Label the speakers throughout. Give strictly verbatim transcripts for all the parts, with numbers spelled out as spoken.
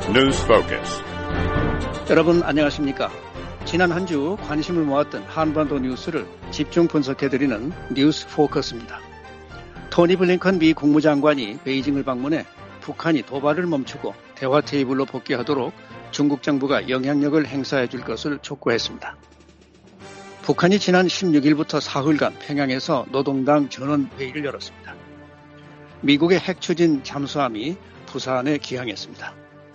Speaker 1: News Focus.
Speaker 2: 여러분 안녕하십니까? 지난 한 주 관심을 모았던 한반도 뉴스를 집중 분석해드리는 뉴스 포커스입니다. 토니 블링컨 미 국무장관이 베이징을 방문해 북한이 도발을 멈추고 대화 테이블로 복귀하도록 중국 정부가 영향력을 행사해 줄 것을 촉구했습니다. 북한이 지난 십육 일부터 사흘간 평양에서 노동당 전원회의를 열었습니다. 미국의 핵추진 잠수함이 부산에 기항했습니다.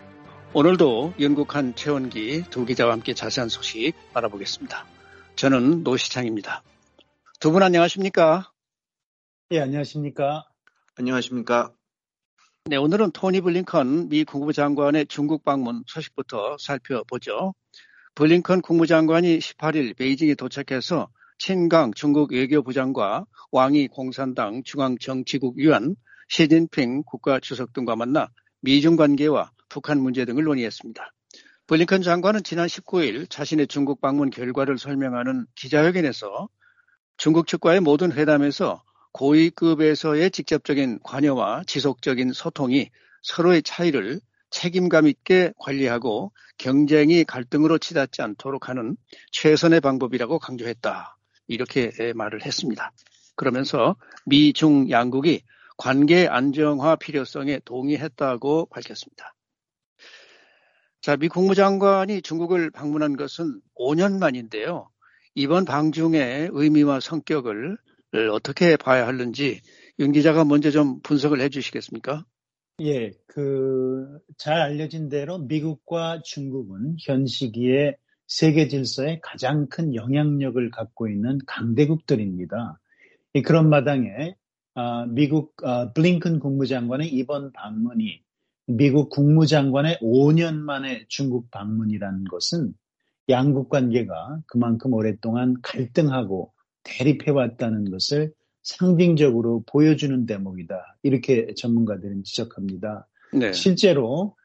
Speaker 2: 오늘도 영국한 최원기 두 기자와 함께 자세한 소식 알아보겠습니다. 저는 노시창입니다. 두 분 안녕하십니까?
Speaker 3: 예, 안녕하십니까?
Speaker 4: 안녕하십니까?
Speaker 2: 네, 오늘은 토니 블링컨 미 국무장관의 중국 방문 소식부터 살펴보죠. 블링컨 국무장관이 십팔 일 베이징에 도착해서 친강 중국 외교부장과 왕이 공산당 중앙정치국 위원 시진핑 국가주석 등과 만나 미중 관계와 북한 문제 등을 논의했습니다. 블링컨 장관은 지난 십구 일 자신의 중국 방문 결과를 설명하는 기자회견에서 중국 측과의 모든 회담에서 고위급에서의 직접적인 관여와 지속적인 소통이 서로의 차이를 책임감 있게 관리하고 경쟁이 갈등으로 치닫지 않도록 하는 최선의 방법이라고 강조했다. 이렇게 말을 했습니다. 그러면서 미중 양국이 관계 안정화 필요성에 동의했다고 밝혔습니다. 자, 미 국무장관이 중국을 방문한 것은 오 년 만인데요. 이번 방중의 의미와 성격을 어떻게 봐야 하는지 윤 기자가 먼저 좀 분석을 해 주시겠습니까?
Speaker 3: 예, 그, 잘 알려진 대로 미국과 중국은 현 시기에 세계 질서에 가장 큰 영향력을 갖고 있는 강대국들입니다. 그런 마당에 미국 블링컨 국무장관의 이번 방문이 미국 국무장관의 오 년 만에 중국 방문이라는 것은 양국 관계가 그만큼 오랫동안 갈등하고 대립해왔다는 것을 상징적으로 보여주는 대목이다. 이렇게 전문가들은 지적합니다.
Speaker 2: 네.
Speaker 3: 실제로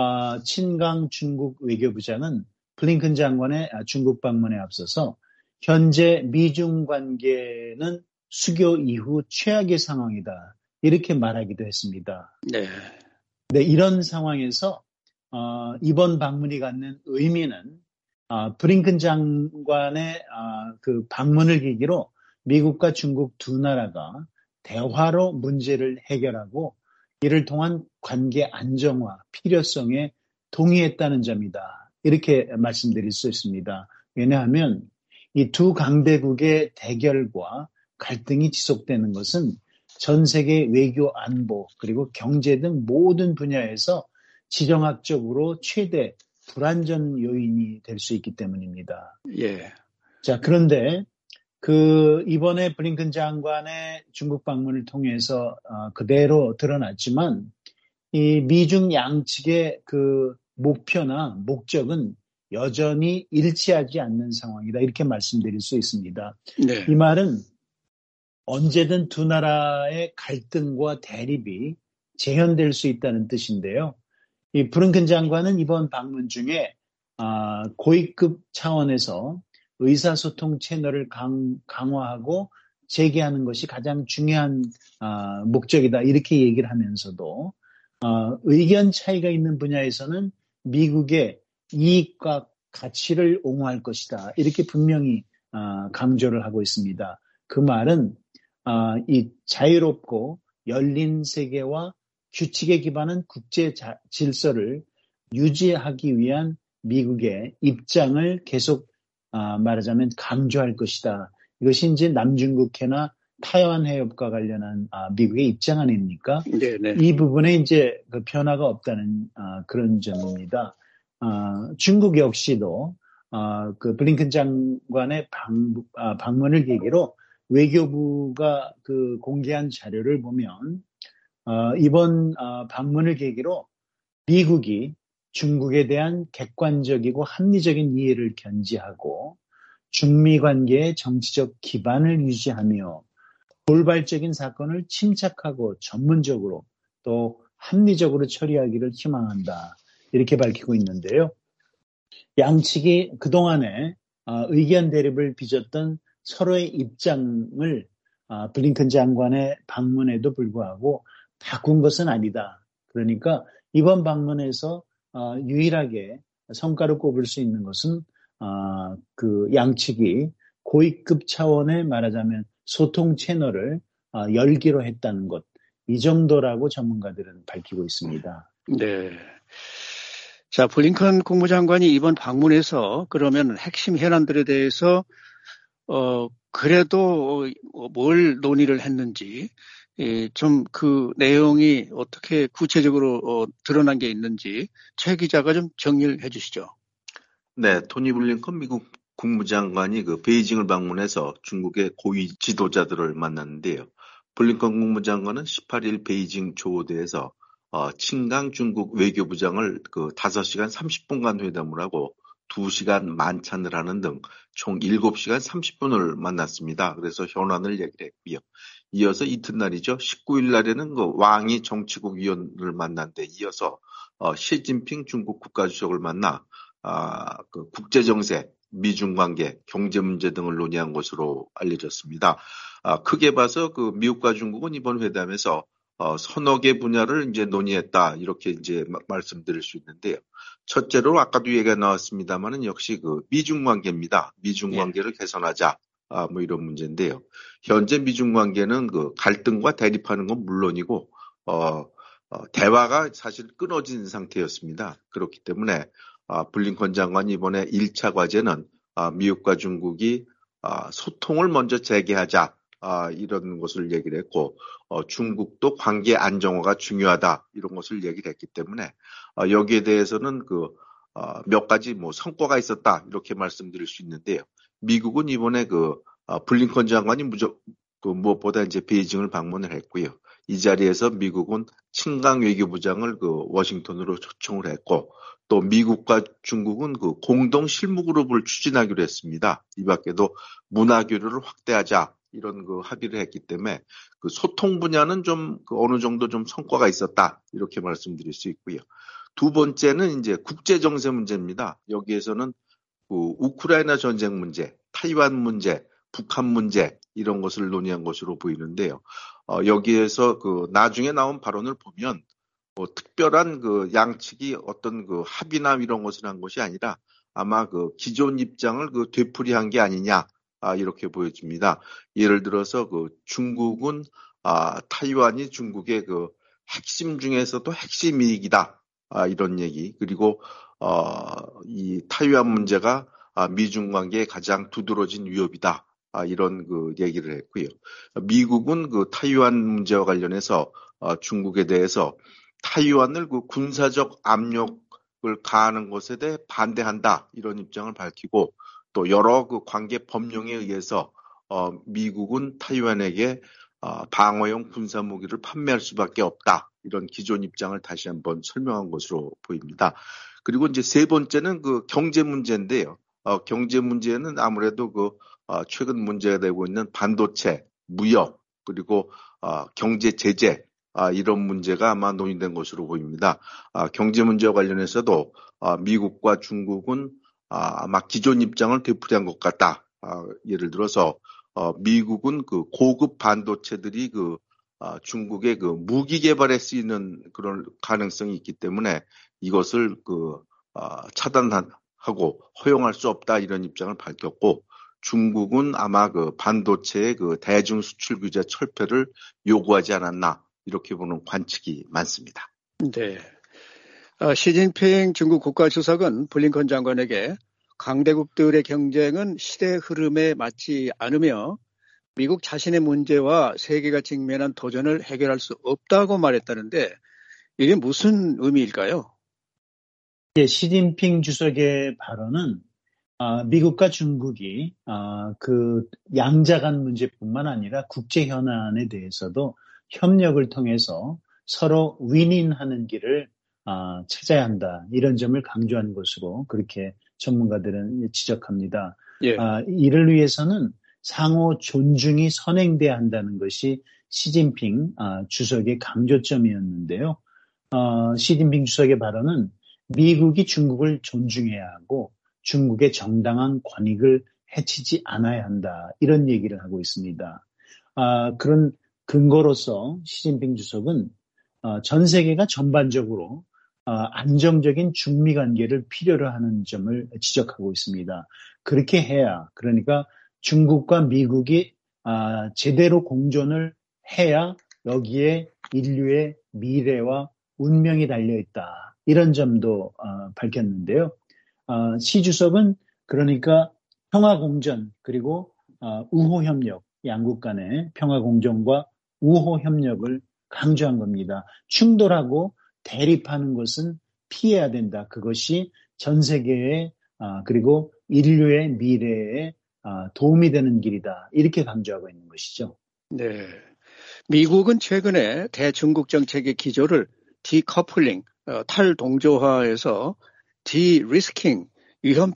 Speaker 3: 친강 중국 외교부장은 블링컨 장관의 중국 방문에 앞서서 현재 미중 관계는 수교 이후 최악의 상황이다. 이렇게 말하기도 했습니다.
Speaker 2: 네.
Speaker 3: 네, 이런 상황에서 어, 이번 방문이 갖는 의미는 어, 블링컨 장관의 어, 그 방문을 계기로 미국과 중국 두 나라가 대화로 문제를 해결하고 이를 통한 관계 안정화 필요성에 동의했다는 점이다. 이렇게 말씀드릴 수 있습니다. 왜냐하면 이 두 강대국의 대결과 갈등이 지속되는 것은 전 세계 외교 안보 그리고 경제 등 모든 분야에서 지정학적으로 최대 불안전 요인이 될 수 있기 때문입니다.
Speaker 2: 예.
Speaker 3: 자, 그런데 그 이번에 블링컨 장관의 중국 방문을 통해서 어, 그대로 드러났지만 이 미중 양측의 그 목표나 목적은 여전히 일치하지 않는 상황이다. 이렇게 말씀드릴 수 있습니다.
Speaker 2: 네.
Speaker 3: 이 말은 언제든 두 나라의 갈등과 대립이 재현될 수 있다는 뜻인데요. 이 블링컨 장관은 이번 방문 중에 아, 고위급 차원에서 의사소통 채널을 강, 강화하고 재개하는 것이 가장 중요한 아, 목적이다. 이렇게 얘기를 하면서도 아, 의견 차이가 있는 분야에서는 미국의 이익과 가치를 옹호할 것이다. 이렇게 분명히 아, 강조를 하고 있습니다. 그 말은 아, 이 자유롭고 열린 세계와 규칙에 기반한 국제 자, 질서를 유지하기 위한 미국의 입장을 계속 아, 말하자면 강조할 것이다. 이것이 이제 남중국해나 타이완 해협과 관련한 아, 미국의 입장 아닙니까?
Speaker 2: 네네.
Speaker 3: 이 부분에 이제 그 변화가 없다는 아, 그런 점입니다. 아, 중국 역시도 아, 그 블링컨 장관의 방, 아, 방문을 계기로 외교부가 그 공개한 자료를 보면 어, 이번 어, 방문을 계기로 미국이 중국에 대한 객관적이고 합리적인 이해를 견지하고 중미 관계의 정치적 기반을 유지하며 돌발적인 사건을 침착하고 전문적으로 또 합리적으로 처리하기를 희망한다. 이렇게 밝히고 있는데요. 양측이 그동안에 어, 의견 대립을 빚었던 서로의 입장을 어, 블링컨 장관의 방문에도 불구하고 바꾼 것은 아니다. 그러니까 이번 방문에서 어, 유일하게 성과를 꼽을 수 있는 것은 어, 그 양측이 고위급 차원의 말하자면 소통 채널을 어, 열기로 했다는 것, 이 정도라고 전문가들은 밝히고 있습니다.
Speaker 2: 네. 자, 블링컨 국무장관이 이번 방문에서 그러면 핵심 현안들에 대해서 어, 그래도 뭘 논의를 했는지, 예, 좀 그 내용이 어떻게 구체적으로 어, 드러난 게 있는지 최 기자가 좀 정리를 해 주시죠.
Speaker 1: 네, 토니 블링컨 미국 국무장관이 그 베이징을 방문해서 중국의 고위 지도자들을 만났는데요. 블링컨 국무장관은 십팔 일 베이징 조우대에서 어, 친강 중국 외교부장을 그 다섯 시간 삼십 분간 회담을 하고 두 시간 만찬을 하는 등 총 일곱 시간 삼십 분을 만났습니다. 그래서 현안을 얘기를 했고요. 이어서 이튿날이죠. 십구 일 날에는 그 왕이 정치국 위원을 만난 데 이어서 어, 시진핑 중국 국가주석을 만나 아, 그 국제정세, 미중 관계, 경제 문제 등을 논의한 것으로 알려졌습니다. 아, 크게 봐서 그 미국과 중국은 이번 회담에서 어, 서너 개 분야를 이제 논의했다 이렇게 이제 마, 말씀드릴 수 있는데요. 첫째로 아까도 얘기가 나왔습니다만은 역시 그 미중 관계입니다. 미중 관계를 개선하자. 아, 뭐 이런 문제인데요. 현재 미중 관계는 그 갈등과 대립하는 건 물론이고 어, 어, 대화가 사실 끊어진 상태였습니다. 그렇기 때문에 아, 블링컨 장관이 이번에 일 차 과제는 아, 미국과 중국이 아, 소통을 먼저 재개하자 아, 이런 것을 얘기를 했고 어, 중국도 관계 안정화가 중요하다 이런 것을 얘기를 했기 때문에 어, 여기에 대해서는 그 어, 몇 가지 뭐 성과가 있었다 이렇게 말씀드릴 수 있는데요. 미국은 이번에 그 어, 블링컨 장관이 무조 그 무엇보다 이제 베이징을 방문을 했고요. 이 자리에서 미국은 친강 외교부장을 그 워싱턴으로 초청을 했고 또 미국과 중국은 그 공동 실무 그룹을 추진하기로 했습니다. 이 밖에도 문화 교류를 확대하자 이런 그 합의를 했기 때문에 그 소통 분야는 좀 그 어느 정도 좀 성과가 있었다 이렇게 말씀드릴 수 있고요. 두 번째는 이제 국제 정세 문제입니다. 여기에서는 그 우크라이나 전쟁 문제, 타이완 문제, 북한 문제 이런 것을 논의한 것으로 보이는데요. 어, 여기에서 그 나중에 나온 발언을 보면 뭐 특별한 그 양측이 어떤 그 합의나 이런 것을 한 것이 아니라 아마 그 기존 입장을 그 되풀이한 게 아니냐 아, 이렇게 보여집니다. 예를 들어서 그 중국은 아, 타이완이 중국의 그 핵심 중에서도 핵심 이익이다 아, 이런 얘기 그리고 어, 이 타이완 문제가 아, 미중 관계에 가장 두드러진 위협이다. 아, 이런 그 얘기를 했고요. 미국은 그 타이완 문제와 관련해서 어, 중국에 대해서 타이완을 그 군사적 압력을 가하는 것에 대해 반대한다 이런 입장을 밝히고 또 여러 그 관계 법령에 의해서 어, 미국은 타이완에게 어, 방어용 군사 무기를 판매할 수밖에 없다 이런 기존 입장을 다시 한번 설명한 것으로 보입니다. 그리고 이제 세 번째는 그 경제 문제인데요. 어, 경제 문제는 아무래도 그 어, 최근 문제가 되고 있는 반도체, 무역 그리고 어, 경제 제재 아, 이런 문제가 아마 논의된 것으로 보입니다. 아, 경제 문제와 관련해서도 아, 미국과 중국은 아, 아마 기존 입장을 되풀이한 것 같다. 아, 예를 들어서 어, 미국은 그 고급 반도체들이 그 아, 중국의 그 무기 개발에 쓰이는 그런 가능성이 있기 때문에 이것을 그 아, 차단하고 허용할 수 없다 이런 입장을 밝혔고 중국은 아마 그 반도체의 그 대중 수출 규제 철폐를 요구하지 않았나 이렇게 보는 관측이 많습니다.
Speaker 2: 네. 어, 시진핑 중국 국가주석은 블링컨 장관에게 강대국들의 경쟁은 시대 흐름에 맞지 않으며 미국 자신의 문제와 세계가 직면한 도전을 해결할 수 없다고 말했다는데 이게 무슨 의미일까요?
Speaker 3: 예, 시진핑 주석의 발언은 아, 미국과 중국이 아, 그 양자 간 문제뿐만 아니라 국제 현안에 대해서도 협력을 통해서 서로 윈윈하는 길을 아, 찾아야 한다. 이런 점을 강조한 것으로 그렇게 전문가들은 지적합니다.
Speaker 2: 예.
Speaker 3: 아, 이를 위해서는 상호 존중이 선행돼야 한다는 것이 시진핑 아, 주석의 강조점이었는데요. 어, 시진핑 주석의 발언은 미국이 중국을 존중해야 하고 중국의 정당한 권익을 해치지 않아야 한다. 이런 얘기를 하고 있습니다. 아, 그런 근거로서 시진핑 주석은 어, 전 세계가 전반적으로 어, 안정적인 중미 관계를 필요로 하는 점을 지적하고 있습니다. 그렇게 해야, 그러니까 중국과 미국이 아, 제대로 공존을 해야 여기에 인류의 미래와 운명이 달려있다. 이런 점도 어, 밝혔는데요. 어, 시 주석은 그러니까 평화공전 그리고 어, 우호협력, 양국 간의 평화공존과 우호협력을 강조한 겁니다. 충돌하고 대립하는 것은 피해야 된다. 그것이 전 세계의 아, 그리고 인류의 미래에 아, 도움이 되는 길이다. 이렇게 강조하고 있는 것이죠.
Speaker 2: 네. 미국은 최근에 대중국 정책의 기조를 디커플링, 어, 탈동조화에서 디리스킹, 위험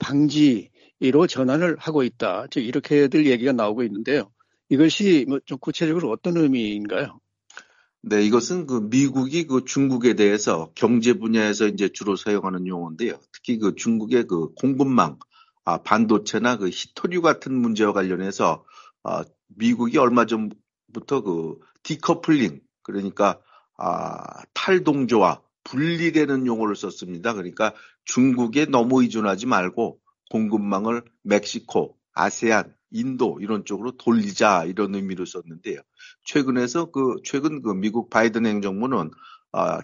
Speaker 2: 방지로 전환을 하고 있다. 즉 이렇게들 얘기가 나오고 있는데요. 이것이 뭐 좀 구체적으로 어떤 의미인가요?
Speaker 1: 네, 이것은 그 미국이 그 중국에 대해서 경제 분야에서 이제 주로 사용하는 용어인데요. 특히 그 중국의 그 공급망, 아, 반도체나 그 히토류 같은 문제와 관련해서 아, 미국이 얼마 전부터 그 디커플링, 그러니까 아, 탈동조화, 분리되는 용어를 썼습니다. 그러니까 중국에 너무 의존하지 말고 공급망을 멕시코, 아세안, 인도 이런 쪽으로 돌리자 이런 의미로 썼는데요. 최근에서 그 최근 그 미국 바이든 행정부는 아,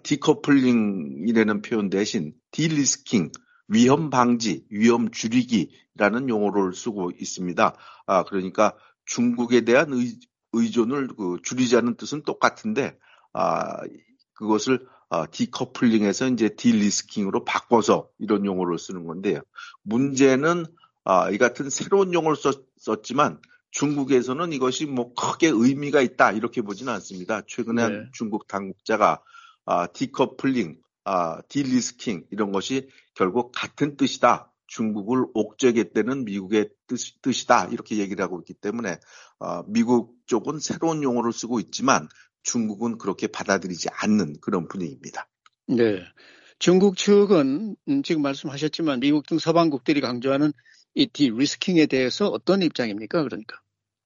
Speaker 1: 디커플링이라는 표현 대신 디리스킹, 위험 방지, 위험 줄이기라는 용어를 쓰고 있습니다. 아, 그러니까 중국에 대한 의, 의존을 그 줄이자는 뜻은 똑같은데 아, 그것을 아, 디커플링에서 이제 디리스킹으로 바꿔서 이런 용어를 쓰는 건데요. 문제는 아, 이 같은 새로운 용어를 썼, 썼지만 중국에서는 이것이 뭐 크게 의미가 있다 이렇게 보지는 않습니다. 최근에 한
Speaker 2: 네.
Speaker 1: 중국 당국자가 아, 디커플링, 아, 디리스킹 이런 것이 결국 같은 뜻이다. 중국을 옥죄겠다는 미국의 뜻, 뜻이다 이렇게 얘기를 하고 있기 때문에 아, 미국 쪽은 새로운 용어를 쓰고 있지만 중국은 그렇게 받아들이지 않는 그런 분위기입니다.
Speaker 2: 네. 중국 측은 음, 지금 말씀하셨지만 미국 등 서방국들이 강조하는 이 디리스킹에 대해서 어떤 입장입니까? 그러니까.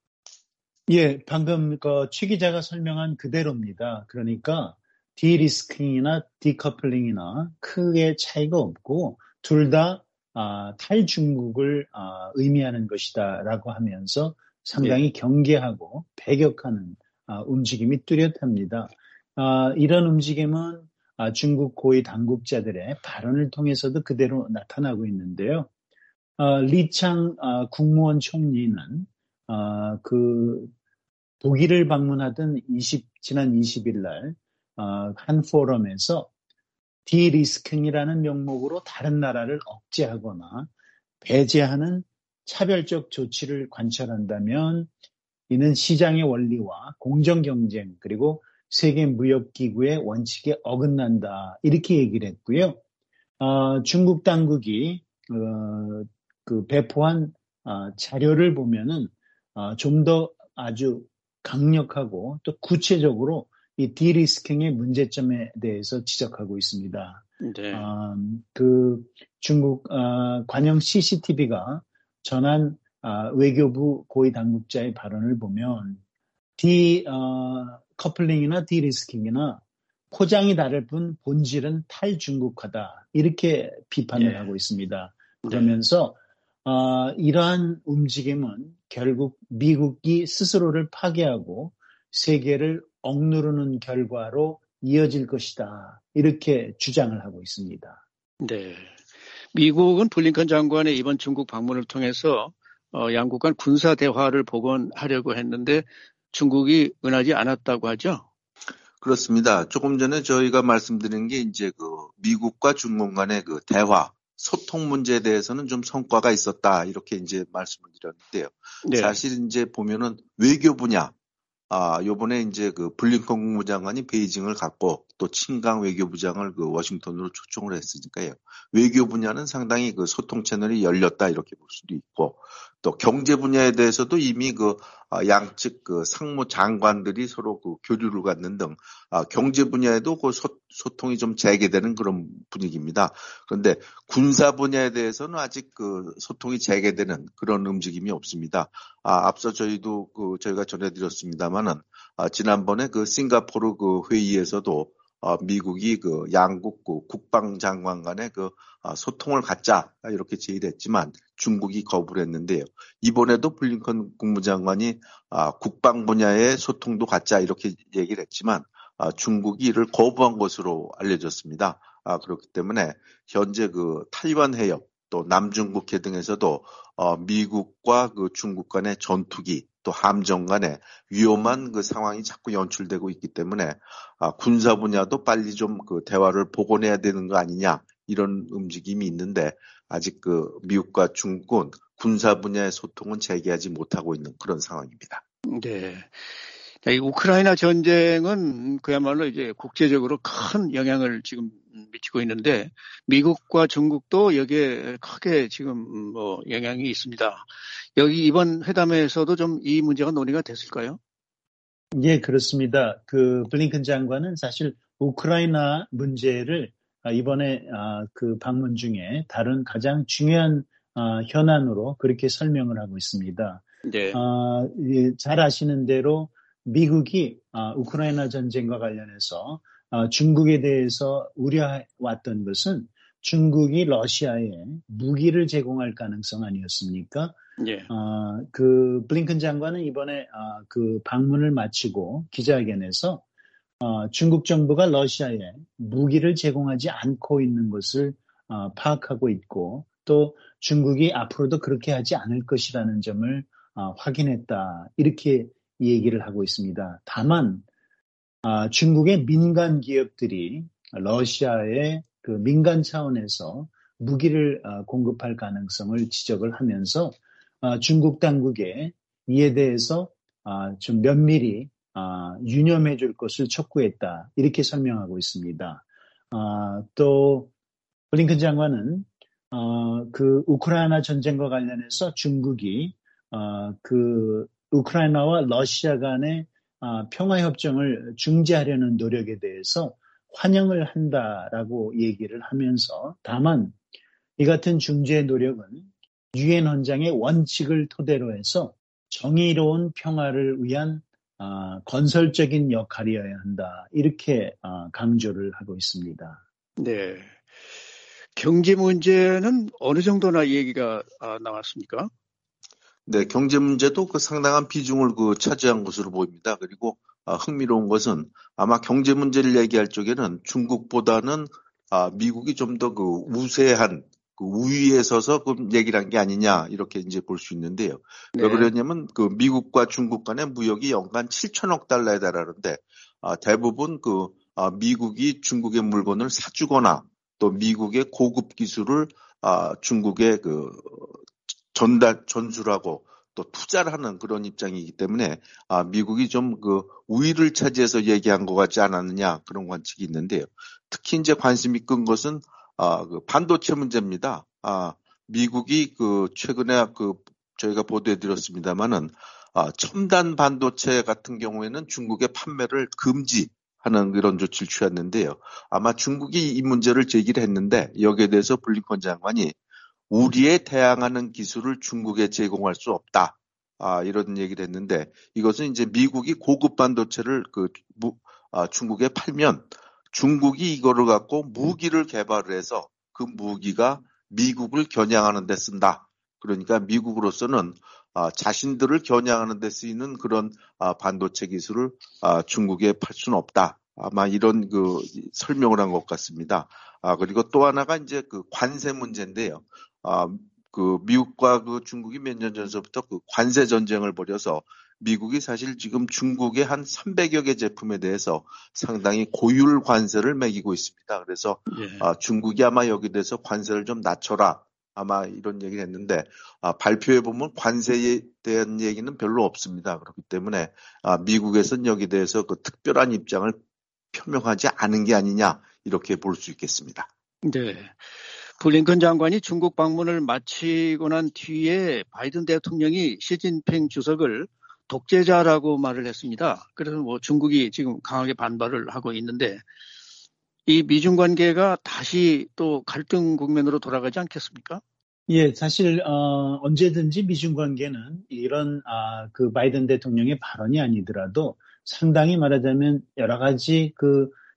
Speaker 3: 예, 방금 그 최 기자가 설명한 그대로입니다. 그러니까 디리스킹이나 디커플링이나 크게 차이가 없고 둘 다 아, 탈중국을 아, 의미하는 것이다라고 하면서 상당히
Speaker 2: 예.
Speaker 3: 경계하고 배격하는 아, 움직임이 뚜렷합니다. 아, 이런 움직임은 아, 중국 고위 당국자들의 발언을 통해서도 그대로 나타나고 있는데요. 아, 리창 아, 국무원 총리는 아, 그 독일을 방문하던 이십, 지난 이십 일 날, 어, 한 포럼에서 디리스킹이라는 명목으로 다른 나라를 억제하거나 배제하는 차별적 조치를 관철한다면 이는 시장의 원리와 공정 경쟁 그리고 세계 무역기구의 원칙에 어긋난다. 이렇게 얘기를 했고요. 어, 중국 당국이 어, 그 배포한 어, 자료를 보면은 어, 좀 더 아주 강력하고 또 구체적으로 이 디리스킹의 문제점에 대해서 지적하고 있습니다.
Speaker 2: 네.
Speaker 3: 어, 그 중국 어, 관영 씨씨티비가 전한 어, 외교부 고위 당국자의 발언을 보면 디 어, 커플링이나 디리스킹이나 포장이 다를 뿐 본질은 탈중국화다. 이렇게 비판을
Speaker 2: 예.
Speaker 3: 하고 있습니다.
Speaker 2: 네.
Speaker 3: 그러면서 어, 이러한 움직임은 결국 미국이 스스로를 파괴하고 세계를 억누르는 결과로 이어질 것이다. 이렇게 주장을 하고 있습니다.
Speaker 2: 네. 미국은 블링컨 장관의 이번 중국 방문을 통해서 어, 양국 간 군사 대화를 복원하려고 했는데 중국이 응하지 않았다고 하죠.
Speaker 1: 그렇습니다. 조금 전에 저희가 말씀드린 게 이제 그 미국과 중국 간의 그 대화, 소통 문제에 대해서는 좀 성과가 있었다. 이렇게 이제 말씀을 드렸는데요.
Speaker 2: 네.
Speaker 1: 사실 이제 보면은 외교 분야, 아, 요번에 이제 그 블링컨 국무장관이 베이징을 갔고 또 친강 외교부장을 그 워싱턴으로 초청을 했으니까요. 외교 분야는 상당히 그 소통 채널이 열렸다 이렇게 볼 수도 있고 또 경제 분야에 대해서도 이미 그 양측 그 상무 장관들이 서로 그 교류를 갖는 등 경제 분야에도 그 소, 소통이 좀 재개되는 그런 분위기입니다. 그런데 군사 분야에 대해서는 아직 그 소통이 재개되는 그런 움직임이 없습니다. 아, 앞서 저희도 그 저희가 전해드렸습니다만은 아, 지난번에 그 싱가포르 그 회의에서도 어, 미국이 그 양국 그 국방장관 간의 그 어, 소통을 갖자 이렇게 제의를 했지만 중국이 거부를 했는데요. 이번에도 블링컨 국무장관이 아, 국방 분야의 소통도 갖자 이렇게 얘기를 했지만 아, 중국이 이를 거부한 것으로 알려졌습니다. 아, 그렇기 때문에 현재 그 타이완 해협 또 남중국해 등에서도 어, 미국과 그 중국 간의 전투기 또 함정 간의 위험한 그 상황이 자꾸 연출되고 있기 때문에 아, 군사 분야도 빨리 좀 그 대화를 복원해야 되는 거 아니냐 이런 움직임이 있는데 아직 그 미국과 중국은 군사 분야의 소통은 재개하지 못하고 있는 그런 상황입니다.
Speaker 2: 네. 이 우크라이나 전쟁은 그야말로 이제 국제적으로 큰 영향을 지금 미치고 있는데 미국과 중국도 여기에 크게 지금 뭐 영향이 있습니다. 여기 이번 회담에서도 좀 이 문제가 논의가 됐을까요?
Speaker 3: 예, 그렇습니다. 그 블링컨 장관은 사실 우크라이나 문제를 이번에 그 방문 중에 다른 가장 중요한 현안으로 그렇게 설명을 하고 있습니다.
Speaker 2: 네.
Speaker 3: 어, 잘 아시는 대로 미국이 우크라이나 전쟁과 관련해서 중국에 대해서 우려해왔던 것은 중국이 러시아에 무기를 제공할 가능성 아니었습니까?
Speaker 2: 예.
Speaker 3: 어, 그 블링컨 장관은 이번에 어, 그 방문을 마치고 기자회견에서 어, 중국 정부가 러시아에 무기를 제공하지 않고 있는 것을 어, 파악하고 있고 또 중국이 앞으로도 그렇게 하지 않을 것이라는 점을 어, 확인했다 이렇게 얘기를 하고 있습니다. 다만 어, 중국의 민간 기업들이 러시아에 그 민간 차원에서 무기를 어, 공급할 가능성을 지적을 하면서 어, 중국 당국에 이에 대해서 어, 좀 면밀히 어, 유념해 줄 것을 촉구했다. 이렇게 설명하고 있습니다. 어, 또 블링컨 장관은 어, 그 우크라이나 전쟁과 관련해서 중국이 어, 그 우크라이나와 러시아 간의 어, 평화협정을 중지하려는 노력에 대해서 환영을 한다라고 얘기를 하면서 다만 이 같은 중재 노력은 유엔 헌장의 원칙을 토대로 해서 정의로운 평화를 위한 어, 건설적인 역할이어야 한다. 이렇게 어, 강조를 하고 있습니다.
Speaker 2: 네. 경제 문제는 어느 정도나 얘기가 아, 나왔습니까?
Speaker 1: 네, 경제 문제도 그 상당한 비중을 그 차지한 것으로 보입니다. 그리고 아, 흥미로운 것은 아마 경제 문제를 얘기할 적에는 중국보다는 아, 미국이 좀 더 그 우세한 그 우위에 서서 그 얘기를 한 게 아니냐 이렇게 이제 볼 수 있는데요.
Speaker 2: 네.
Speaker 1: 왜 그러냐면 그 미국과 중국 간의 무역이 연간 칠천억 달러에 달하는데 아, 대부분 그 아, 미국이 중국의 물건을 사주거나 또 미국의 고급 기술을 아, 중국의 그 전달, 전술하고 또 투자를 하는 그런 입장이기 때문에 아, 미국이 좀 그 우위를 차지해서 얘기한 것 같지 않았느냐 그런 관측이 있는데요. 특히 이제 관심이 끈 것은 아, 그 반도체 문제입니다. 아, 미국이 그 최근에 그 저희가 보도해 드렸습니다만은 아, 첨단 반도체 같은 경우에는 중국의 판매를 금지하는 이런 조치를 취했는데요. 아마 중국이 이 문제를 제기를 했는데 여기에 대해서 블링컨 장관이 우리에 대항하는 기술을 중국에 제공할 수 없다. 아, 이런 얘기를 했는데 이것은 이제 미국이 고급 반도체를 그 무, 아, 중국에 팔면 중국이 이거를 갖고 무기를 개발을 해서 그 무기가 미국을 겨냥하는 데 쓴다. 그러니까 미국으로서는 아, 자신들을 겨냥하는 데 쓰이는 그런 아, 반도체 기술을 아, 중국에 팔 수는 없다. 아마 이런 그 설명을 한 것 같습니다. 아, 그리고 또 하나가 이제 그 관세 문제인데요. 아, 그 미국과 그 중국이 몇 년 전서부터 그 관세 전쟁을 벌여서 미국이 사실 지금 중국의 한 삼백여 개 제품에 대해서 상당히 고율 관세를 매기고 있습니다. 그래서
Speaker 2: 예.
Speaker 1: 아, 중국이 아마 여기 대해서 관세를 좀 낮춰라. 아마 이런 얘기를 했는데 아, 발표해 보면 관세에 대한 얘기는 별로 없습니다. 그렇기 때문에 아, 미국에서는 여기 대해서 그 특별한 입장을 표명하지 않은 게 아니냐 이렇게 볼 수 있겠습니다.
Speaker 2: 네. 블링컨 장관이 중국 방문을 마치고 난 뒤에 바이든 대통령이 시진핑 주석을 독재자라고 말을 했습니다. 그래서 뭐 중국이 지금 강하게 반발을 하고 있는데 이 미중 관계가 다시 또 갈등 국면으로 돌아가지 않겠습니까?
Speaker 3: 예, 사실 어, 언제든지 미중 관계는 이런 아, 그 바이든 대통령의 발언이 아니더라도 상당히 말하자면 여러 가지 그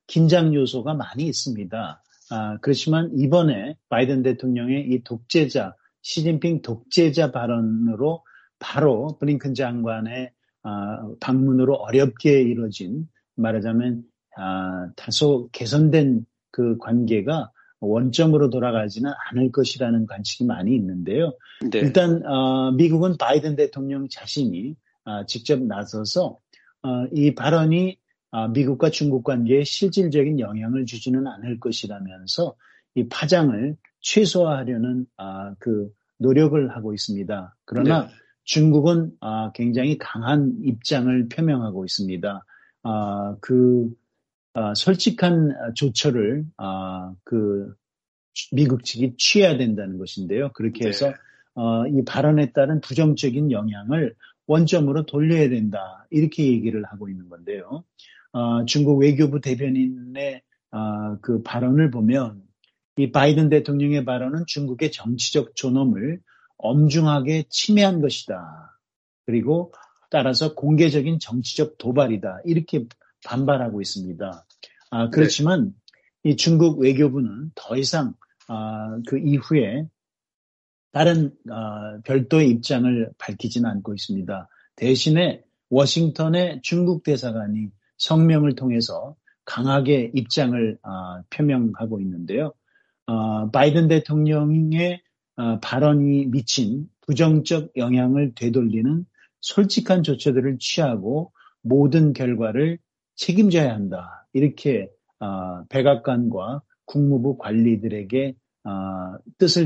Speaker 3: 긴장 요소가 많이 있습니다. 아, 그렇지만 이번에 바이든 대통령의 이 독재자, 시진핑 독재자 발언으로 바로 블링컨 장관의 아, 방문으로 어렵게 이루어진, 말하자면 아, 다소 개선된 그 관계가 원점으로 돌아가지는 않을 것이라는 관측이 많이 있는데요.
Speaker 2: 네.
Speaker 3: 일단 어, 미국은 바이든 대통령 자신이 어, 직접 나서서 어, 이 발언이 어, 미국과 중국 관계에 실질적인 영향을 주지는 않을 것이라면서 이 파장을 최소화하려는 어, 그 노력을 하고 있습니다. 그러나
Speaker 2: 네.
Speaker 3: 중국은 어, 굉장히 강한 입장을 표명하고 있습니다. 어, 그 어, 솔직한 조처를 어, 그 미국 측이 취해야 된다는 것인데요. 그렇게 해서
Speaker 2: 네.
Speaker 3: 어, 이 발언에 따른 부정적인 영향을 원점으로 돌려야 된다. 이렇게 얘기를 하고 있는 건데요. 어, 중국 외교부 대변인의 어, 그 발언을 보면 이 바이든 대통령의 발언은 중국의 정치적 존엄을 엄중하게 침해한 것이다. 그리고 따라서 공개적인 정치적 도발이다. 이렇게 반발하고 있습니다. 아, 그렇지만 네. 이 중국 외교부는 더 이상 아, 그 이후에 다른 아, 별도의 입장을 밝히지는 않고 있습니다. 대신에 워싱턴의 중국 대사관이 성명을 통해서 강하게 입장을 아, 표명하고 있는데요. 아, 바이든 대통령의 아, 발언이 미친 부정적 영향을 되돌리는 솔직한 조처들을 취하고 모든 결과를 책임져야 한다. 이렇게 아, 백악관과 국무부 관리들에게 어, 뜻을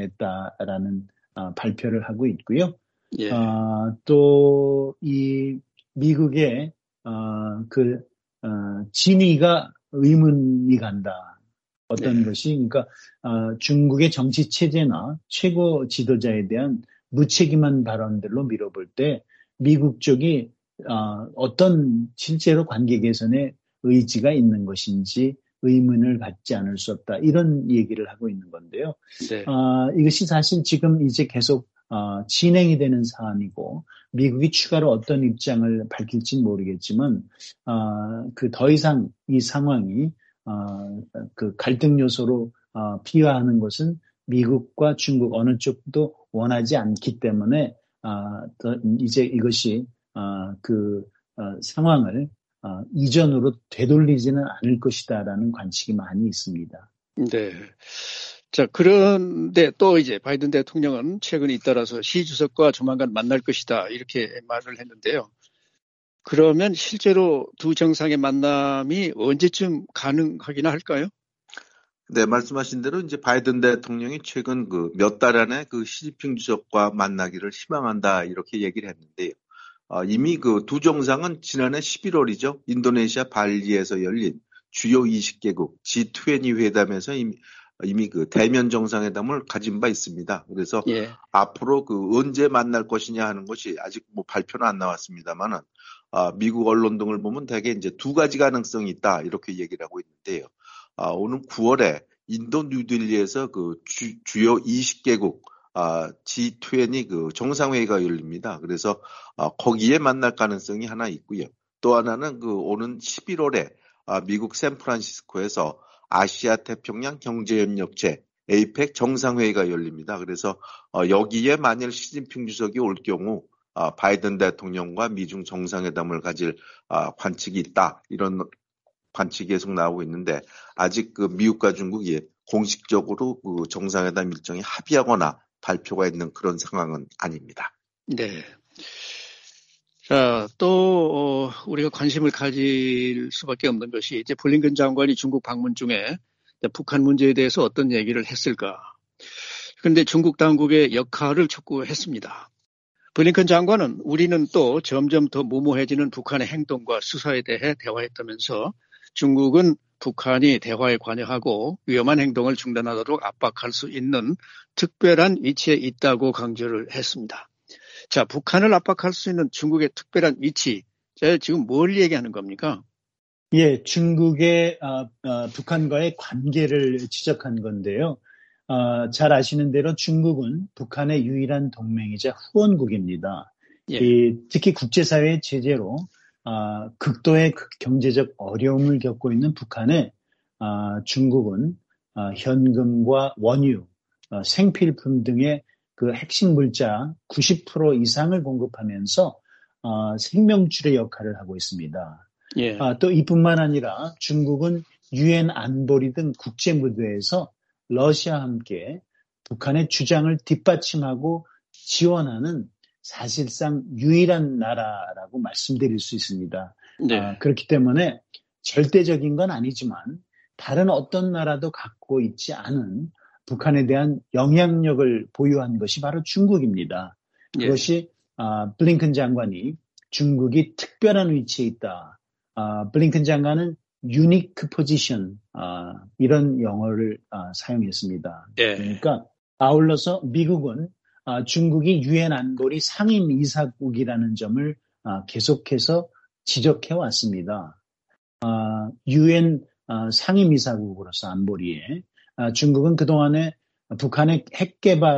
Speaker 3: 전달했다라는 어, 발표를 하고 있고요.
Speaker 2: 예.
Speaker 3: 어, 또 이 미국의 어, 그 어, 진위가 의문이 간다. 어떤
Speaker 2: 네.
Speaker 3: 것이 그러니까 어, 중국의 정치 체제나 최고 지도자에 대한 무책임한 발언들로 밀어볼 때 미국 쪽이 어, 어떤 실제로 관계 개선에 의지가 있는 것인지 의문을 갖지 않을 수 없다. 이런 얘기를 하고 있는 건데요.
Speaker 2: 네.
Speaker 3: 어, 이것이 사실 지금 이제 계속 어, 진행이 되는 사안이고 미국이 추가로 어떤 입장을 밝힐지 모르겠지만 어, 그 더 이상 이 상황이 어, 그 갈등 요소로 어, 비화하는 것은 미국과 중국 어느 쪽도 원하지 않기 때문에 어, 더 이제 이것이 어, 그 어, 상황을 어, 이전으로 되돌리지는 않을 것이다라는 관측이 많이 있습니다.
Speaker 2: 네. 자, 그런데 또 이제 바이든 대통령은 최근 잇따라서 시 주석과 조만간 만날 것이다. 이렇게 말을 했는데요. 그러면 실제로 두 정상의 만남이 언제쯤 가능하기나 할까요?
Speaker 1: 네, 말씀하신 대로 이제 바이든 대통령이 최근 그 몇 달 안에 그 시진핑 주석과 만나기를 희망한다 이렇게 얘기를 했는데요. 어, 이미 그 두 정상은 지난해 십일월이죠. 인도네시아 발리에서 열린 주요 이십 개국 지 이십 회담에서 이미, 이미 그 대면 정상회담을 가진 바 있습니다. 그래서
Speaker 2: 예.
Speaker 1: 앞으로 그 언제 만날 것이냐 하는 것이 아직 뭐 발표는 안 나왔습니다만은 아, 미국 언론 등을 보면 대개 이제 두 가지 가능성이 있다 이렇게 얘기를 하고 있는데요. 아, 오는 구월에 인도 뉴딜리에서 그 주, 주요 이십 개국 아, 지 이십 그 정상회의가 열립니다. 그래서 아, 거기에 만날 가능성이 하나 있고요. 또 하나는 그 오는 십일월에 아, 미국 샌프란시스코에서 아시아 태평양 경제협력체 에이펙 정상회의가 열립니다. 그래서 어, 여기에 만일 시진핑 주석이 올 경우 아, 바이든 대통령과 미중 정상회담을 가질 아, 관측이 있다. 이런 관측이 계속 나오고 있는데 아직 그 미국과 중국이 공식적으로 그 정상회담 일정이 합의하거나 발표가 있는 그런 상황은 아닙니다.
Speaker 2: 네. 자, 또 어, 우리가 관심을 가질 수밖에 없는 것이 이제 블링컨 장관이 중국 방문 중에 북한 문제에 대해서 어떤 얘기를 했을까? 그런데 중국 당국의 역할을 촉구했습니다. 블링컨 장관은 우리는 또 점점 더 무모해지는 북한의 행동과 수사에 대해 대화했다면서 중국은 북한이 대화에 관여하고 위험한 행동을 중단하도록 압박할 수 있는 특별한 위치에 있다고 강조를 했습니다. 자, 북한을 압박할 수 있는 중국의 특별한 위치, 자, 지금 뭘 얘기하는 겁니까?
Speaker 3: 예, 중국의 어, 어, 북한과의 관계를 지적한 건데요. 어, 잘 아시는 대로 중국은 북한의 유일한 동맹이자 후원국입니다.
Speaker 2: 예.
Speaker 3: 이, 특히 국제사회의 제재로 아, 극도의 극 경제적 어려움을 겪고 있는 북한에 아, 중국은 아, 현금과 원유, 어, 생필품 등의 그 핵심 물자 구십 퍼센트 이상을 공급하면서 어, 생명줄의 역할을 하고 있습니다.
Speaker 2: 예.
Speaker 3: 아, 또 이뿐만 아니라 중국은 유엔 안보리 등 국제 무대에서 러시아와 함께 북한의 주장을 뒷받침하고 지원하는 사실상 유일한 나라라고 말씀드릴 수 있습니다.
Speaker 2: 네.
Speaker 3: 아, 그렇기 때문에 절대적인 건 아니지만 다른 어떤 나라도 갖고 있지 않은 북한에 대한 영향력을 보유한 것이 바로 중국입니다. 그것이 예. 아, 블링컨 장관이 중국이 특별한 위치에 있다. 아, 블링컨 장관은 unique position 아, 이런 영어를 아, 사용했습니다.
Speaker 2: 예.
Speaker 3: 그러니까 아울러서 미국은 아, 중국이 유엔 안보리 상임 이사국이라는 점을 아, 계속해서 지적해 왔습니다. 아, 유엔 아, 상임 이사국으로서 안보리에 아, 중국은 그동안에 북한의 핵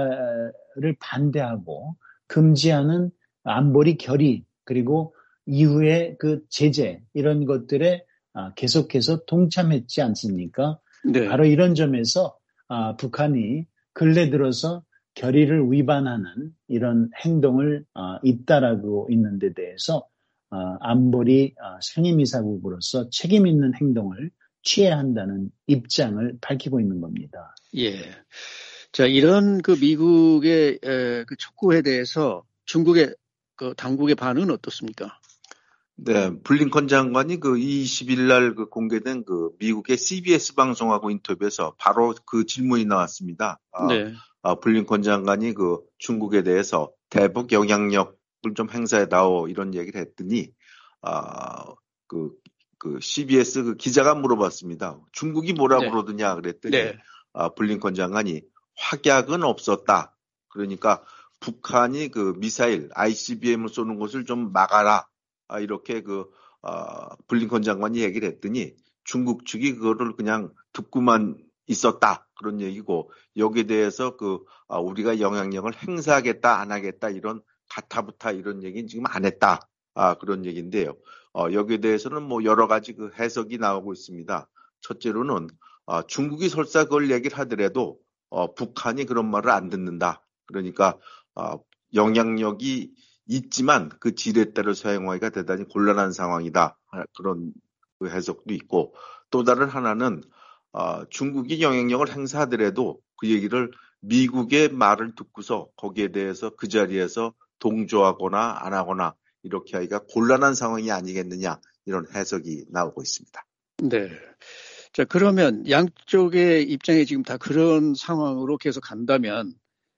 Speaker 3: 개발을 반대하고 금지하는 안보리 결의 그리고 이후에 그 제재 이런 것들에 아, 계속해서 동참했지 않습니까?
Speaker 2: 네.
Speaker 3: 바로 이런 점에서 아, 북한이 근래 들어서 결의를 위반하는 이런 행동을 아, 잇따르고 있는 데 대해서 아, 안보리 아, 상임이사국으로서 책임 있는 행동을 취해야 한다는 입장을 밝히고 있는 겁니다.
Speaker 2: 예. 자, 이런 그 미국의 에, 그 촉구에 대해서 중국의 그 당국의 반응은 어떻습니까?
Speaker 1: 네, 블링컨 장관이 그 이십 일 날 그 공개된 그 미국의 씨비에스 방송하고 인터뷰에서 바로 그 질문이 나왔습니다. 아,
Speaker 2: 네.
Speaker 1: 아, 블링컨 장관이 그 중국에 대해서 대북 영향력을 좀 행사해 다오 이런 얘기를 했더니 아, 그, 그 씨비에스 그 기자가 물어봤습니다. 중국이 뭐라
Speaker 2: 네.
Speaker 1: 그러더냐 그랬더니
Speaker 2: 네.
Speaker 1: 아, 블링컨 장관이 확약은 없었다. 그러니까 북한이 그 미사일 아이씨비엠을 쏘는 것을 좀 막아라. 아, 이렇게 그, 아, 블링컨 장관이 얘기를 했더니 중국 측이 그거를 그냥 듣고만 있었다. 그런 얘기고, 여기에 대해서 그, 아, 우리가 영향력을 행사하겠다, 안 하겠다, 이런 가타부타 이런 얘기는 지금 안 했다. 아, 그런 얘기인데요. 어, 여기에 대해서는 뭐 여러 가지 그 해석이 나오고 있습니다. 첫째로는, 아, 중국이 설사 그걸 얘기를 하더라도, 어, 북한이 그런 말을 안 듣는다. 그러니까, 아, 영향력이 있지만 그 질에 따라 사용하기가 대단히 곤란한 상황이다. 그런 그 해석도 있고 또 다른 하나는 어, 중국이 영향력을 행사하더라도 그 얘기를 미국의 말을 듣고서 거기에 대해서 그 자리에서 동조하거나 안 하거나 이렇게 하기가 곤란한 상황이 아니겠느냐 이런 해석이 나오고 있습니다.
Speaker 2: 네. 자, 그러면 양쪽의 입장이 지금 다 그런 상황으로 계속 간다면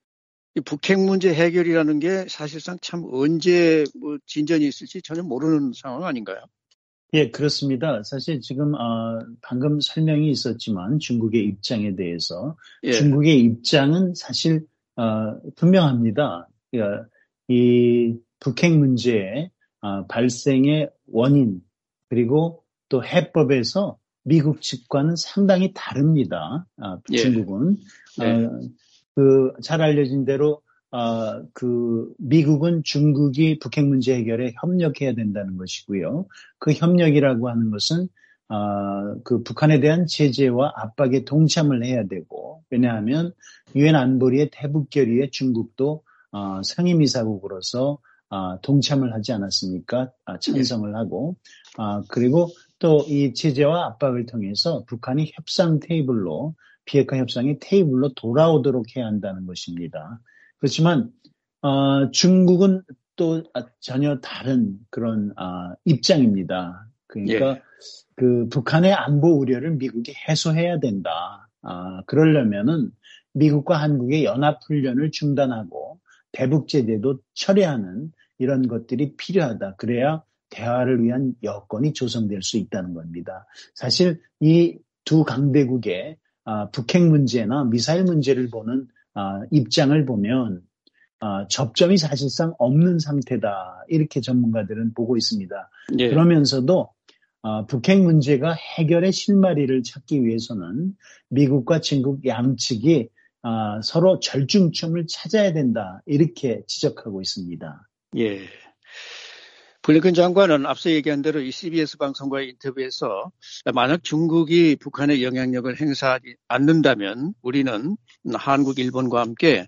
Speaker 2: 이 북핵 문제 해결이라는 게 사실상 참 언제 뭐 진전이 있을지 전혀 모르는 상황 아닌가요?
Speaker 3: 예, 그렇습니다. 사실 지금 어, 방금 설명이 있었지만 중국의 입장에 대해서
Speaker 2: 예.
Speaker 3: 중국의 입장은 사실 어, 분명합니다. 그러니까 이 북핵 문제의 어, 발생의 원인 그리고 또 해법에서 미국 측과는 상당히 다릅니다. 어,
Speaker 2: 예.
Speaker 3: 중국은
Speaker 2: 네.
Speaker 3: 어, 그 잘 알려진 대로 어, 그 미국은 중국이 북핵 문제 해결에 협력해야 된다는 것이고요. 그 협력이라고 하는 것은 어, 그 북한에 대한 제재와 압박에 동참을 해야 되고 왜냐하면 유엔 안보리의 대북 결의에 중국도 어, 상임이사국으로서 어, 동참을 하지 않았습니까? 아, 찬성을 하고 아, 그리고 또 이 제재와 압박을 통해서 북한이 협상 테이블로 비핵화 협상의 테이블로 돌아오도록 해야 한다는 것입니다. 그렇지만 어, 중국은 또 전혀 다른 그런 어, 입장입니다. 그러니까
Speaker 2: 예.
Speaker 3: 그 북한의 안보 우려를 미국이 해소해야 된다. 아, 그러려면은 미국과 한국의 연합훈련을 중단하고 대북 제재도 철회하는 이런 것들이 필요하다. 그래야 대화를 위한 여건이 조성될 수 있다는 겁니다. 사실 이 두 강대국의 아, 북핵 문제나 미사일 문제를 보는 아, 입장을 보면 아, 접점이 사실상 없는 상태다. 이렇게 전문가들은 보고 있습니다.
Speaker 2: 예.
Speaker 3: 그러면서도 아, 북핵 문제가 해결의 실마리를 찾기 위해서는 미국과 중국 양측이 아, 서로 절충점을 찾아야 된다. 이렇게 지적하고 있습니다.
Speaker 2: 예. 블링컨 장관은 앞서 얘기한 대로 이 씨비에스 방송과의 인터뷰에서 만약 중국이 북한의 영향력을 행사하지 않는다면 우리는 한국, 일본과 함께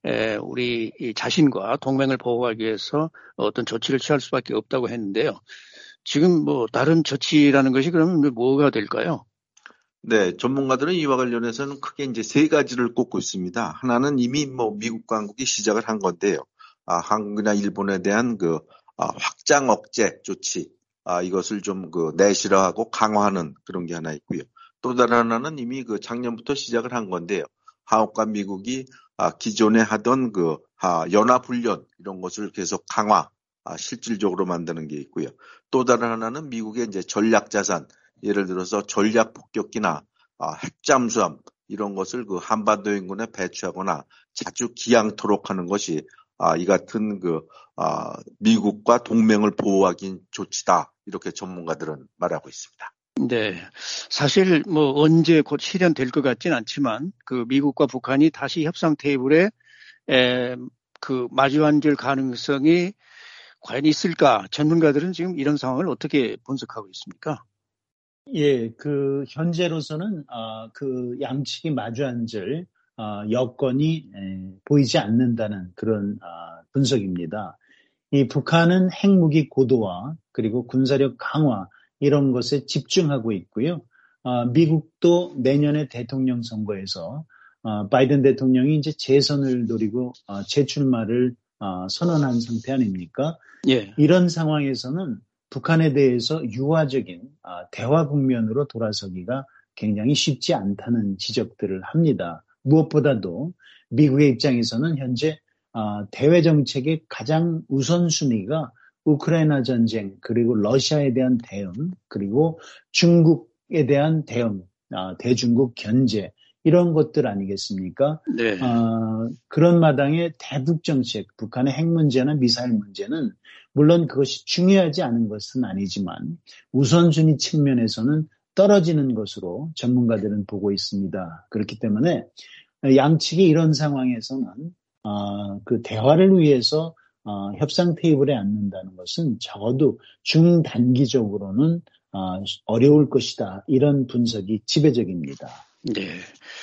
Speaker 2: 우리 자신과 동맹을 보호하기 위해서 어떤 조치를 취할 수밖에 없다고 했는데요. 지금 뭐 다른 조치라는 것이 그러면 뭐가 될까요?
Speaker 1: 네, 전문가들은 이와 관련해서는 크게 이제 세 가지를 꼽고 있습니다. 하나는 이미 뭐 미국 당국이 시작을 한 건데요. 아, 한국이나 일본에 대한 그 아, 확장 억제 조치, 아, 이것을 좀 그 내실화하고 강화하는 그런 게 하나 있고요. 또 다른 하나는 이미 그 작년부터 시작을 한 건데요. 한국과 미국이 아, 기존에 하던 그 아, 연합훈련 이런 것을 계속 강화, 아, 실질적으로 만드는 게 있고요. 또 다른 하나는 미국의 이제 전략자산, 예를 들어서 전략 폭격기나 아, 핵잠수함 이런 것을 그 한반도 인근에 배치하거나 자주 기양토록 하는 것이 아, 이 같은 그 아, 미국과 동맹을 보호하기 조치다 이렇게 전문가들은 말하고 있습니다.
Speaker 2: 네, 사실 뭐 언제 곧 실현될 것 같진 않지만 그 미국과 북한이 다시 협상 테이블에 에, 그 마주 앉을 가능성이 과연 있을까? 전문가들은 지금 이런 상황을 어떻게 분석하고 있습니까?
Speaker 3: 예, 그 현재로서는 아, 그 양측이 마주 앉을 아, 여건이 에, 보이지 않는다는 그런 아, 분석입니다. 이 북한은 핵무기 고도화 그리고 군사력 강화 이런 것에 집중하고 있고요. 아, 미국도 내년에 대통령 선거에서 아, 바이든 대통령이 이제 재선을 노리고 아, 재출마를 아, 선언한 상태 아닙니까?
Speaker 2: 예.
Speaker 3: 이런 상황에서는 북한에 대해서 유화적인 아, 대화 국면으로 돌아서기가 굉장히 쉽지 않다는 지적들을 합니다. 무엇보다도 미국의 입장에서는 현재 아, 대외 정책의 가장 우선순위가 우크라이나 전쟁 그리고 러시아에 대한 대응 그리고 중국에 대한 대응, 아, 대중국 견제 이런 것들 아니겠습니까?
Speaker 2: 네.
Speaker 3: 아, 그런 마당에 대북 정책, 북한의 핵 문제나 미사일 문제는 물론 그것이 중요하지 않은 것은 아니지만 우선순위 측면에서는 떨어지는 것으로 전문가들은 보고 있습니다. 그렇기 때문에 양측이 이런 상황에서는 어, 그 대화를 위해서 어, 협상 테이블에 앉는다는 것은 적어도 중단기적으로는 어, 어려울 것이다. 이런 분석이 지배적입니다.
Speaker 2: 네.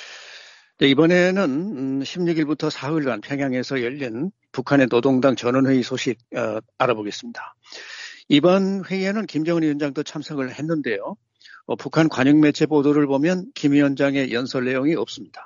Speaker 2: 네, 이번에는 십육 일부터 사흘간 평양에서 열린 북한의 노동당 전원회의 소식 어, 알아보겠습니다. 이번 회의에는 김정은 위원장도 참석을 했는데요. 어, 북한 관영 매체 보도를 보면 김 위원장의 연설 내용이 없습니다.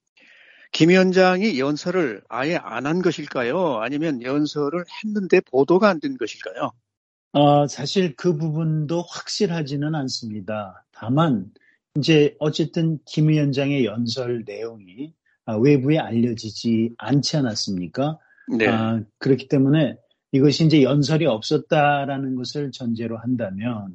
Speaker 2: 김 위원장이 연설을 아예 안 한 것일까요? 아니면 연설을 했는데 보도가 안 된 것일까요?
Speaker 3: 어, 사실 그 부분도 확실하지는 않습니다. 다만 이제 어쨌든 김 위원장의 연설 내용이 외부에 알려지지 않지 않았습니까?
Speaker 2: 네.
Speaker 3: 아, 그렇기 때문에 이것이 이제 연설이 없었다라는 것을 전제로 한다면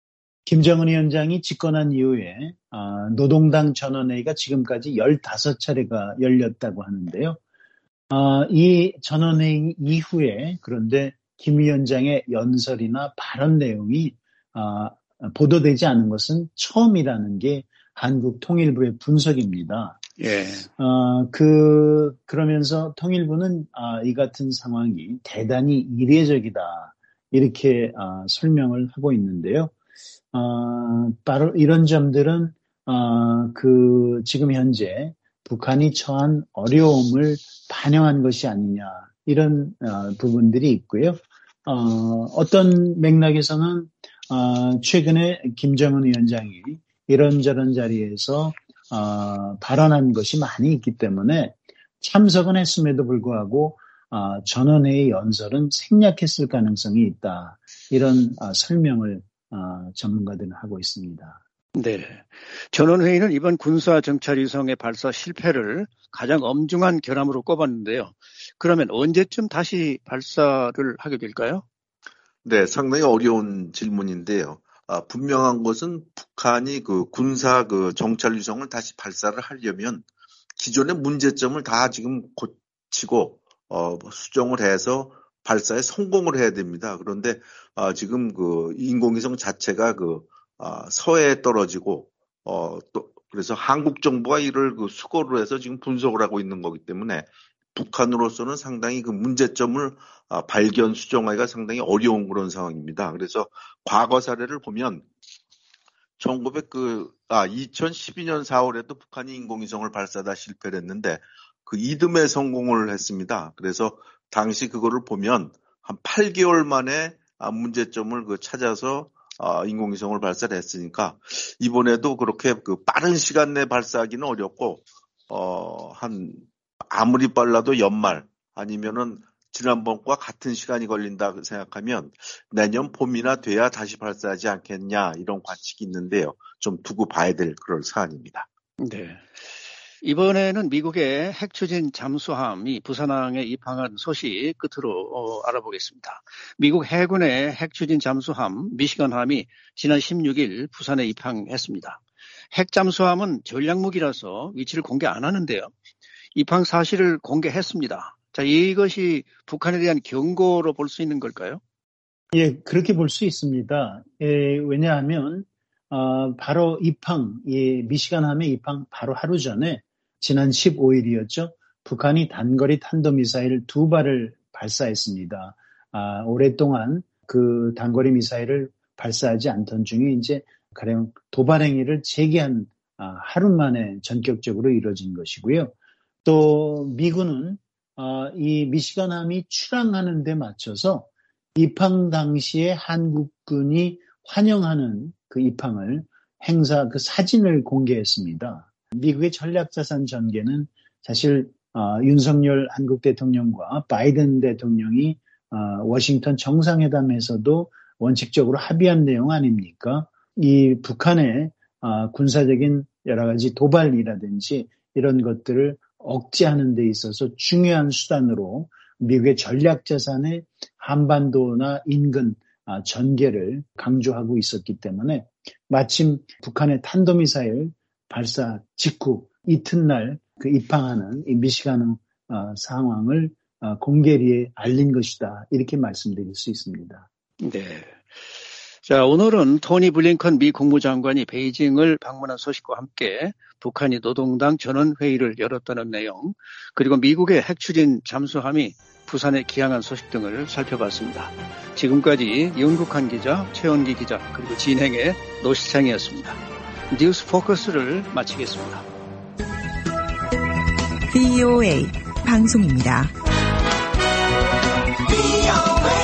Speaker 3: 김정은 위원장이 집권한 이후에 아, 노동당 전원회의가 지금까지 열다섯 차례가 열렸다고 하는데요. 아, 이 전원회의 이후에 그런데 김 위원장의 연설이나 발언 내용이 아, 보도되지 않은 것은 처음이라는 게 한국통일부의 분석입니다.
Speaker 2: 예.
Speaker 3: 어, 그, 그러면서 통일부는 아, 이 같은 상황이 대단히 이례적이다. 이렇게 아, 설명을 하고 있는데요. 어, 바로 이런 점들은 어, 그 지금 현재 북한이 처한 어려움을 반영한 것이 아니냐 이런 어, 부분들이 있고요. 어, 어떤 맥락에서는 어, 최근에 김정은 위원장이 이런저런 자리에서 어, 발언한 것이 많이 있기 때문에 참석은 했음에도 불구하고 어, 전원회의 연설은 생략했을 가능성이 있다. 이런 어, 설명을 어, 전문가들은 하고 있습니다.
Speaker 2: 네. 전원회의는 이번 군사정찰위성의 발사 실패를 가장 엄중한 결함으로 꼽았는데요. 그러면 언제쯤 다시 발사를 하게 될까요?
Speaker 1: 네, 상당히 어려운 질문인데요. 아, 분명한 것은 북한이 그 군사 그 정찰위성을 다시 발사를 하려면 기존의 문제점을 다 지금 고치고 어, 수정을 해서 발사에 성공을 해야 됩니다. 그런데 아, 지금 그 인공위성 자체가 그 아, 서해에 떨어지고 어, 또 그래서 한국 정부가 이를 그 수거를 해서 지금 분석을 하고 있는 거기 때문에 북한으로서는 상당히 그 문제점을 발견, 수정하기가 상당히 어려운 그런 상황입니다. 그래서 과거 사례를 보면 천구백 그, 아, 이천십이 년 사월에도 북한이 인공위성을 발사하다 실패를 했는데 그 이듬해 성공을 했습니다. 그래서 당시 그거를 보면 한 팔 개월 만에 문제점을 그 찾아서 인공위성을 발사를 했으니까 이번에도 그렇게 그 빠른 시간 내 발사하기는 어렵고 어, 한 아무리 빨라도 연말 아니면은 지난번과 같은 시간이 걸린다 생각하면 내년 봄이나 돼야 다시 발사하지 않겠냐 이런 관측이 있는데요. 좀 두고 봐야 될 그럴 사안입니다.
Speaker 2: 네. 이번에는 미국의 핵추진 잠수함이 부산항에 입항한 소식 끝으로 어, 알아보겠습니다. 미국 해군의 핵추진 잠수함 미시건함이 지난 십육 일 부산에 입항했습니다. 핵잠수함은 전략무기라서 위치를 공개 안 하는데요. 입항 사실을 공개했습니다. 자, 이것이 북한에 대한 경고로 볼 수 있는 걸까요?
Speaker 3: 예, 그렇게 볼 수 있습니다. 예, 왜냐하면 어, 바로 입항, 예, 미시건함의 입항 바로 하루 전에 지난 십오 일이었죠. 북한이 단거리 탄도미사일 두 발을 발사했습니다. 아, 오랫동안 그 단거리 미사일을 발사하지 않던 중에 이제 가령 도발 행위를 재개한 아, 하루 만에 전격적으로 이루어진 것이고요. 또 미군은 어, 이 미시건함이 출항하는 데 맞춰서 입항 당시에 한국군이 환영하는 그 입항을 행사 그 사진을 공개했습니다. 미국의 전략자산 전개는 사실 어, 윤석열 한국 대통령과 바이든 대통령이 어, 워싱턴 정상회담에서도 원칙적으로 합의한 내용 아닙니까? 이 북한의 어, 군사적인 여러 가지 도발이라든지 이런 것들을 억제하는 데 있어서 중요한 수단으로 미국의 전략자산의 한반도나 인근 어, 전개를 강조하고 있었기 때문에 마침 북한의 탄도미사일 발사 직후 이튿날 그 입항하는 이 미시건 어, 상황을 어, 공개리에 알린 것이다. 이렇게 말씀드릴 수 있습니다.
Speaker 2: 네. 자, 오늘은 토니 블링컨 미 국무장관이 베이징을 방문한 소식과 함께 북한이 노동당 전원회의를 열었다는 내용, 그리고 미국의 핵추진 잠수함이 부산에 기항한 소식 등을 살펴봤습니다. 지금까지 윤국한 기자, 최원기 기자, 그리고 진행의 노시창이었습니다. 뉴스 포커스를 마치겠습니다.
Speaker 4: 브이오에이 방송입니다. 브이오에이